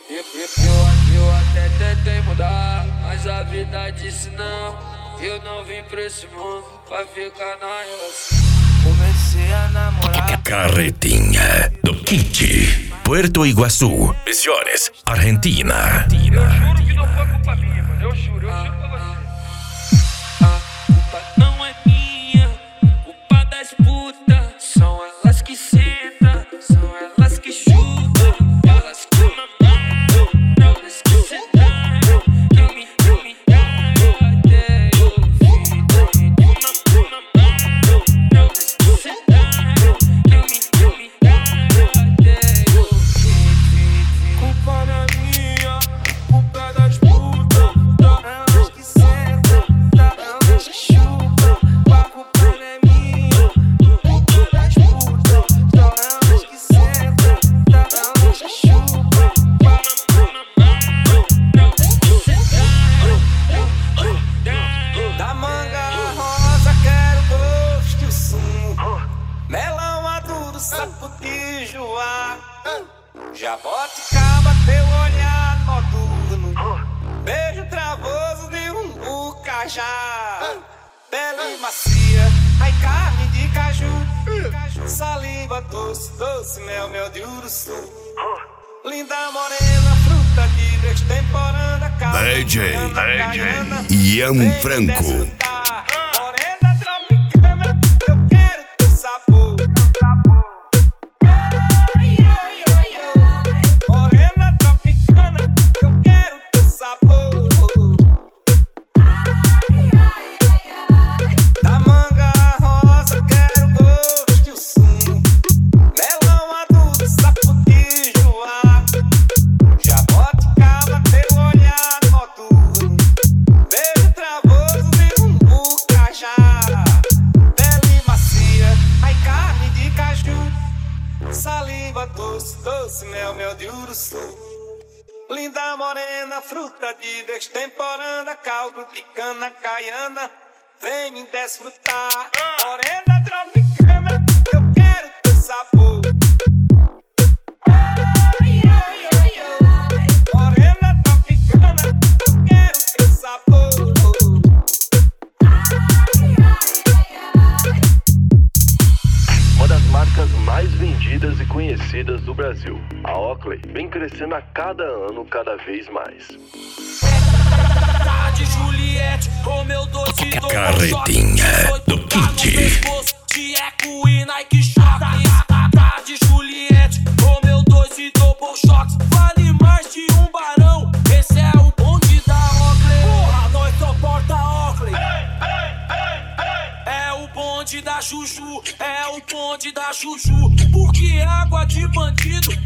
Eu até tentei mudar, mas a vida disse não. Eu não vim pra esse mundo pra ficar na relação. Comecei a namorar. Carretinha do Kit, Puerto Iguaçu, Misiones, Argentina. Eu juro que não foi culpa minha, mano. Eu juro pra você. A culpa não é minha, culpa das putas. São elas que sentam, são elas que chutam, elas que mamam, elas que sentam, que me até eu vi. Elas que sentam, que me até eu vi. Culpa não é minha, culpa é das putas. Elas que sentam, elas que chutam. A culpa não é minha, culpa é das putas. Elas que sentam, elas que chutam. Da manga rosa quero gosto e o sumo, melão maduro, saputi, joá, jaboticaba, teu olhar noturno, beijo travoso de cajá, pele macia, ai carne de caju, saliva doce, doce, mel de uruçu, linda morena, fruta de destemporânea, DJ Ian Franco. Morena tropicana, eu quero teu sabor. Morena tropicana, eu quero teu sabor. Da manga rosa quero gosto e o sumo, melão maduro, saputi, joá, jaboticaba, teu olhar noturno, beijo travoso de cajá, pele macia, ai carne de caju, saliva doce, doce, mel de uruçu, linda morena, fruta de destemporânea, caldo de cana caiana, vem me desfrutar. Morena tropicana, eu quero teu sabor. Morena tropicana, eu quero teu sabor. Uma das marcas mais vendidas e conhecidas do Brasil, a Oakley vem crescendo a cada ano, cada vez mais. De Juliette, Romeu doce, Carretinha do Kit. de eco e Nike Shox. Tá de Juliette, Romeu doce, double shots. Vale mais de um barão, esse é o bonde da Oakley. Porra, nós só porta Oakley. É o bonde da Juju, é o bonde da Juju. Porque água de bandido